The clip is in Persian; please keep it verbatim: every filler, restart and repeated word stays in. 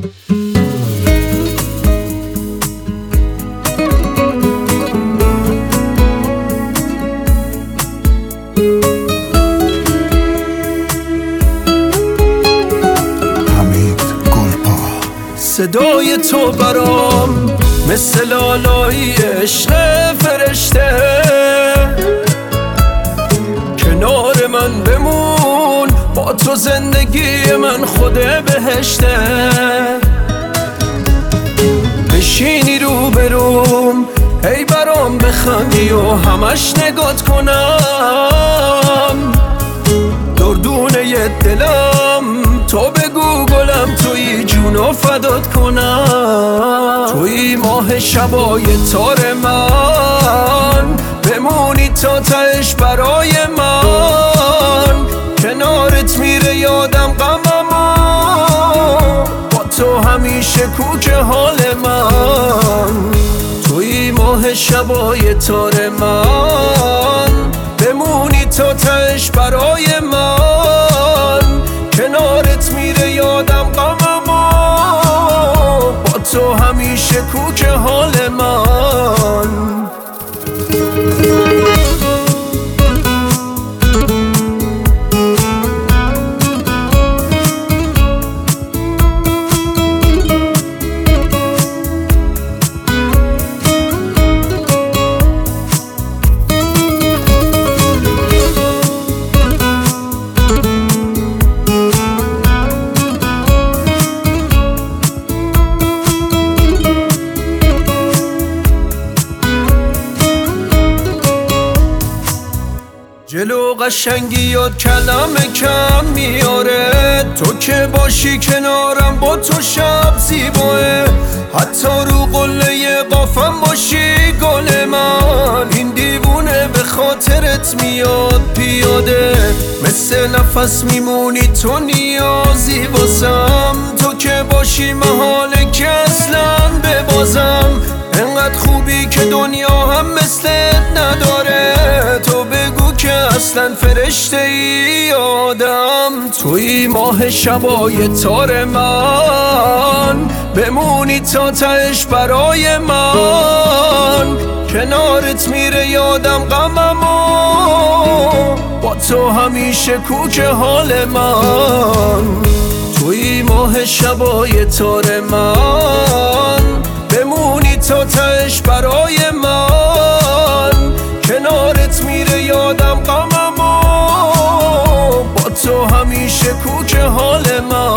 صدای تو برام مثل لالایی عشق فرشته، کنار من بمون، با تو زندگی من خود بهشته. بشینی رو بروم، ای برام بخندی و همش نگات کنم، دردونه دلم تو بگو گلم، توی جونو فدات کنم. توی ماه شبای تار من، بمونی تا تهش برای من، کنارت میره یادم غممو، با تو همیشه کوک حال من. توی ماه شبای تار من، بمونی تا تهش برای من، کنارت میره یادم غممو، با تو همیشه کوک حال من. جلو قشنگیات کلم کم میاره، تو که باشی کنارم با تو شب زیباه، حتی رو قله قافم باشی گل من، این دیوونه به خاطرت میاد پیاده، مثل نفس میمونی تو نیازی واسم، تو که باشی محاله که اصلا ببازم، انقدر خوبی که دنیا هم مثلت نداره، تو بگو که اصلا فرشته ای آدم. توی ماه شبای تار من، بمونی تا تهش برای من، کنارت میره یادم غممو، با تو همیشه کوک حال من. توی ماه شبای تار من، بمونی تا تهش برای من، کنارت میره یادم غممو، با تو همیشه کوک حال من.